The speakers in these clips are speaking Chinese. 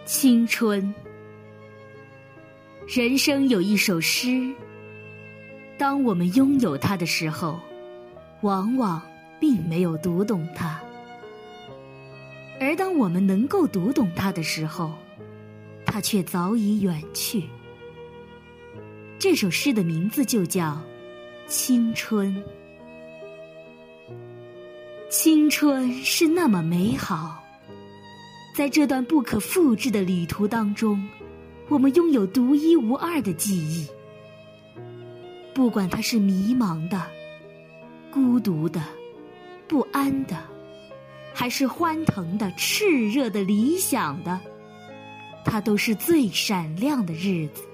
青春。人生有一首诗，当我们拥有它的时候，往往并没有读懂它，而当我们能够读懂它的时候，它却早已远去。这首诗的名字就叫《青春》。青春是那么美好，在这段不可复制的旅途当中，我们拥有独一无二的记忆。不管它是迷茫的、孤独的、不安的，还是欢腾的、炽热的、理想的，它都是最闪亮的日子。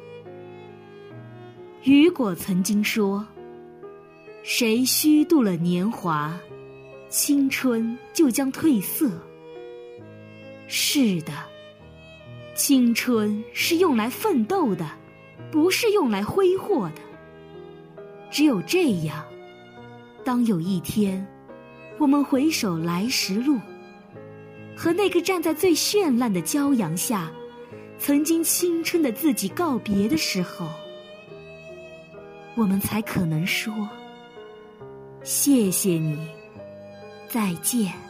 雨果曾经说，谁虚度了年华，青春就将褪色。是的，青春是用来奋斗的，不是用来挥霍的。只有这样，当有一天我们回首来时路，和那个站在最绚烂的骄阳下曾经青春的自己告别的时候，我们才可能说，谢谢你，再见。